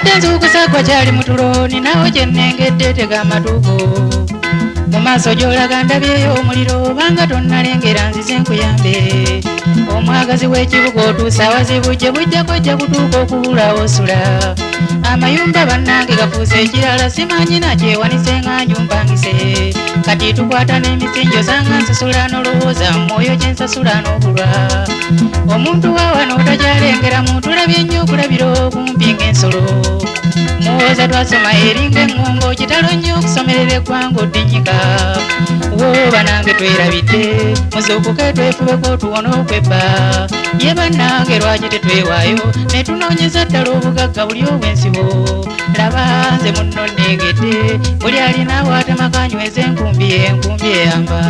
kyenzukusa gwa kyali mutulo ninawo kyennengedde tega amatuuko mu maaso gy'olaga ndabyeyo omuliro obanga tonnalengera nzize nkuyambe omwagazi w'ekibuga otuusa awazibujje bujjako ojja kutuuka okubulawo osula amayumba bannange gafuuse ekirala simanyi nakyewanise nga njumpangise kati tukwata n'emisinjo sanga nsasula n'olowooza mwoyo kyensasula n'obulwa omuntu waawano otakyalengeramu tulabye nnyo okulabira okumpi ng'ensolo muwooza twasoma eringa eŋŋongo kitalo nnyo okusomerera eggwanga oddinyika wooba nange twerabidde muzuukuke twefubeko tuwona okwebba ye bannange lwaki tetwewaayo ne tunoonyeza ddala obugagga buli obw'ensibo laba nze munno nneegedde buli alinaawo atemakanyweza enkumbi eyamba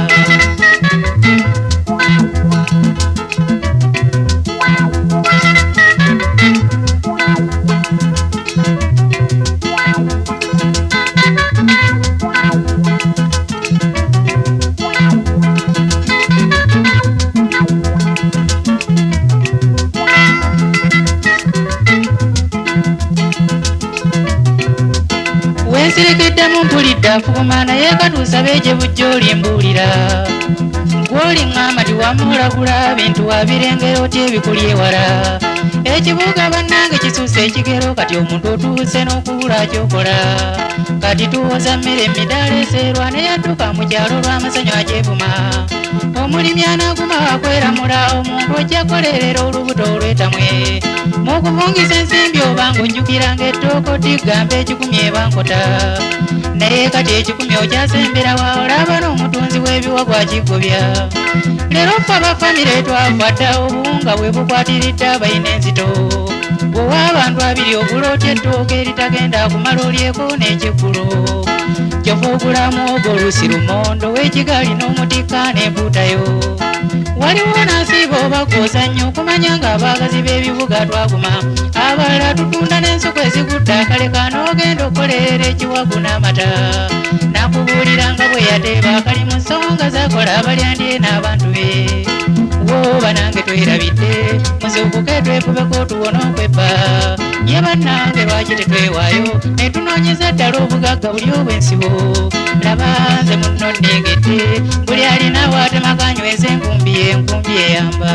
wensirekeddemu mpulidde afuguma naye katuusa beegye bujja olimbuulira gw'oliŋŋamba ti wamuulagula bintu wabirengera otya ebikuli ewala ekibuga bannange kisuuse ekigero kati omuntu otuuse n'okubula kyokola kati tuwoza mmere emidaala eseerwa neyadduka mu kyalo lw'amasanyu agyevuma omulimi anaaguma wakweramula omuntu ojja kolerera olubuto olwetamwe mukuvungisa ensimbi obanga ojjukiranga ettooka otigamba ekikumi ebankota naye kati ekikumi okyasembera wa olaba n'omutunzi w'ebiwagwa akigobya leero ffe abafamire twafa dda obuwunga bwe bukwatiridde abalina enzito bwewa abantu abiri ogula otya ettooka eritagenda kumala olyeko n'ekiggulo kyova ogulamu ogwo oluusi lumondo w'ekigali n'omutikka n'empuutayo waliwo n'asiiba obagooza nnyo okumanya ng'abaagazi b'ebibuga twaguma abalala tutunda n'ensoko ezigudde akaleka n'ogenda okukolerera ekiwagu n'amata nakubuulira nga bwe yateeba akali mu nsonga zakola abalyandye n'abantu be wooba nange twerabidde muzuukuke twefubeko tuwona okwebba ye bannange lwaki tetwewaayo ne tunoonyeza ddala obugagga buli obw'ensibo laba nze munno nneegedde buli alinaawo atemakanyweza enkumbi eyamba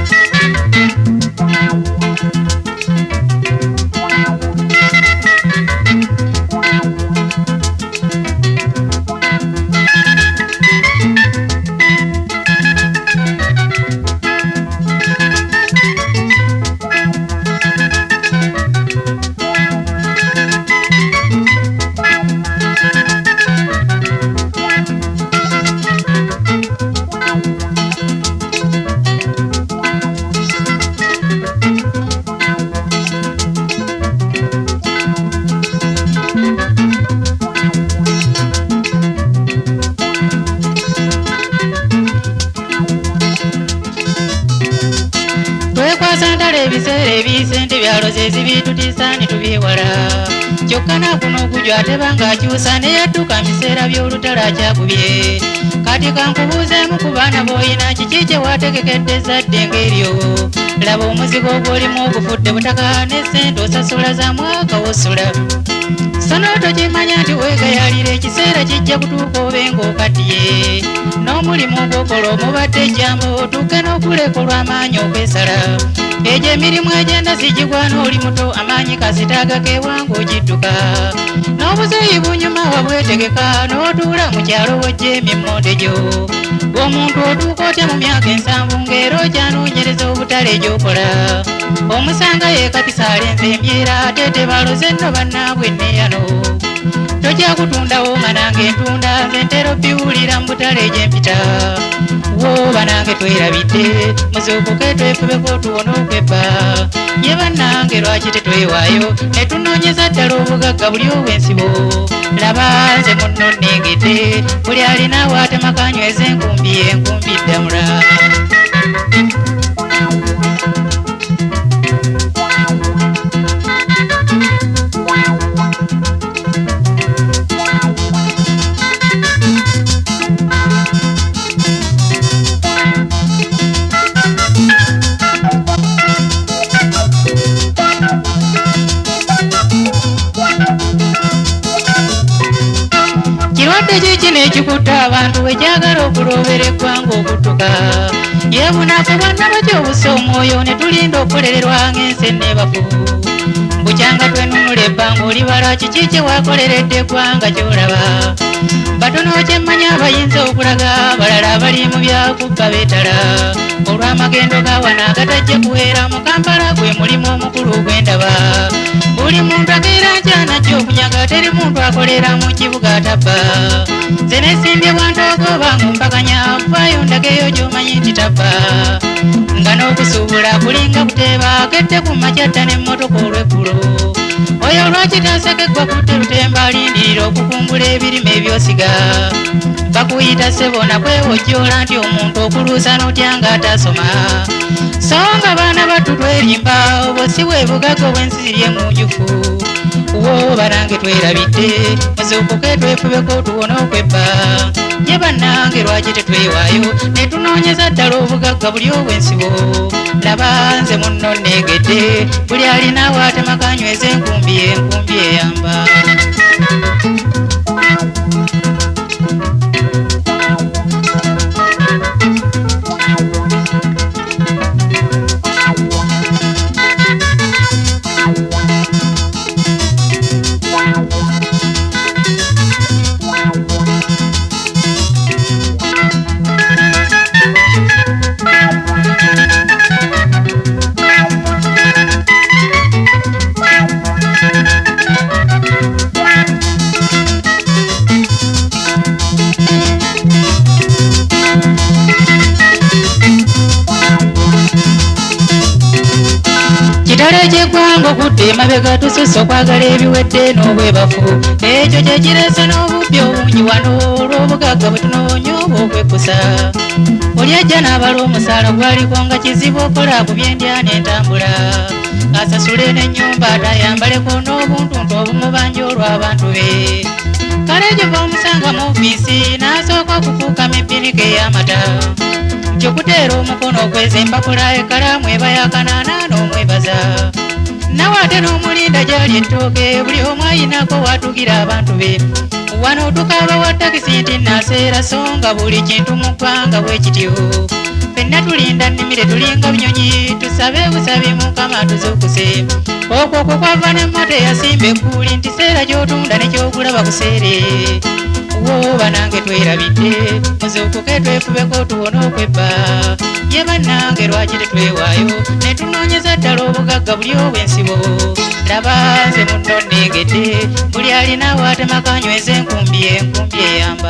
twekwasanddala ebiseera ebiyise byaloze ezibitutiisa ne tubyewala kyokka nakuno ogujjo ate banga akyusa neyadduka miseera by'olutalo akyakubye kati kankubuuzeemu ku baana b'oyina kiki kye waategekedde ezzadde ng'eryo laba omuzigo ogw'olimu ogufudde butaka ne ssente osasula za mwaka wosula sono tokimanya nti weegayaalira ekiseera kijja kutuuka obenga okaddiye n'omulimu ogwokola omubadde ejjambo otuuke n'okuleka olw'amaanyi okwesala egyo emirimu egenda sigigwana oli muto amaanyi kasitaagako ewanga ogidduka n'obuzeeyi bunyuma wabwetegeka n'otuula mu kyalo wojja emimmonde gyo omuntu otuuka otya mu myaka 7 ng'era okyanoonyereza obutale gy'okola omusanga yeekatisa alenze emyera ate tebaloze nno bannaabwe enneyano tojja kutundawo nga nange ntunda nze ntera obbiwulira mu butale gy'empita wooba nange twerabidde muzuukuke twefubeko tuwona okwebba ye bannange lwaki tetwewaayo ne tunoonyeza ddala obugagga buli obw'ensibo laba nze munno nneegedde buli alinaawo atemakanyweza enkumbi ddamula kirwadde kiki n'ekikutta abantu wekyagala okuloobera eggwanga okuttuka yeebunaku bonna batyobusa omwoyo ne tulinda okukolererwa ng'ensi n'ebafu bukyanga twenunula ebbanga olibala kiki kye wakoleredde eggwanga kyolaba batono kyemmanya abayinza okulaga balala abali mu byakubba beetala olw'amagendo gawana agatajje kuweera mu Kampala gwe mulimu omukulu gw'endaba buli muntu akeera nkyanajja okunyaga teri muntu akolera mu kibuga atabba nze nesimbye bwantoogo bangumpakanya vaayo ndageyo gy'omanyi nti tabba nga n'okusuubula kulinga kuteeba kedde ku makyatta n'emmotoka olw'eggulo oyo lwakitasekeggwa kutte lutemba alindirira okukumbula ebirime ebyosiga bakuyita ssebo nakwewojjoola nti omuntu okuluusa n'otya ng'atasoma so nga baana battu twerimba obwo si bwe bugagga obw'ensi ziri emunjufu wo banange twerabidde muzuukuke twefubeko tuwone okwebba ye bannange lwaki tetwewaayo ne tunoonyeza ddala obugagga buli obw'ensibo laba nze munno nneegedde buli alinaawo atemakanyweza enkumbi eyamba kitale ky'eggwanga okudda emabega tususse okwagala ebiwedde n'obwebafu ekyo kye kireese n'obubbi obungi wano olw'obugagga bwe tunoonya oba okwekkusa oli ajja n'abala omusaala gwaliko nga kizibu okola ku byendya n'entambula asasule n'ennyumba atayambaleko n'obuntuntu obumubanja olw'abantu be kale egyo baomusanga mu ofiisi n'asooka okufuukama ebbinika ey'amata kyokuteera omukono okweza empapula ekalamu eba yakanaana n'omwebaza nawe ate n'omulinda gyali ettooke buli omu ayinako watugira abantu be wano tukaaba wa takisi nti naseera so nga buli kintu mu ggwanga bwe kityo fenna tulinda nnimire tulinga binyonyi tusabe busabi mukama tuzuukuse okwo kwe kwava n'emmota eyasimba ekkuuli nti seera gy'otunda nekyogula bakuseere wo banange twerabidde muzuukuke twefubeko tuwone okwebba ye bannange lwaki tetwewaayo ne tunoonyeza ddala obugagga buli obw'ensibo laba nze munno nneegedde buli alinaawo atemakanyweza enkumbi eyamba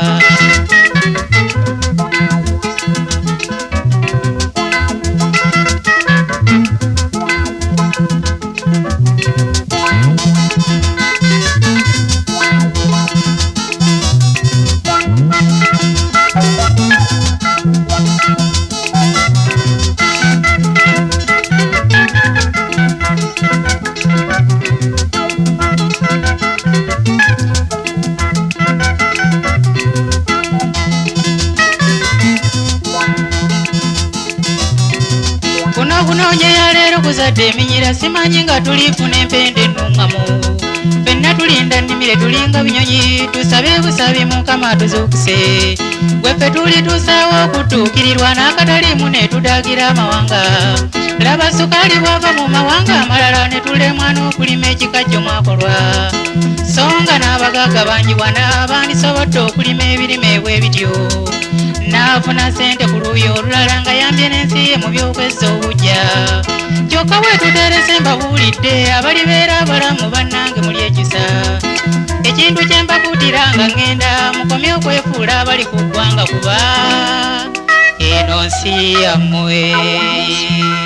kunoonya yaleero kuzadde eminyira simanyi nga tulifuna empende ennungamu fenna tulinda nnimire tulinga binyonyi tusabe busabi mukama tuzuukuse gweffe tuli tusaawo okutuukirirwa n'akatalimu ne tudagira amawanga laba sukaali bwava mu mawanga amalala ne tulemwa n'okulima ekikajjo mwakolwa so nga n'abagagga bangi wana bandisobodde okulima ebirime bwebityo n'afuna ssente ku luuyi olulala nga yambye n'ensi ye mu by'okwezza obujja kyokka bwe tuterese mbabuulidde abalibeera abalamu bannange muli ekisa ekintu kye mbakuutira nga ŋŋenda mukomye okwefuula abali ku ggwanga kuba eno nsi yammwe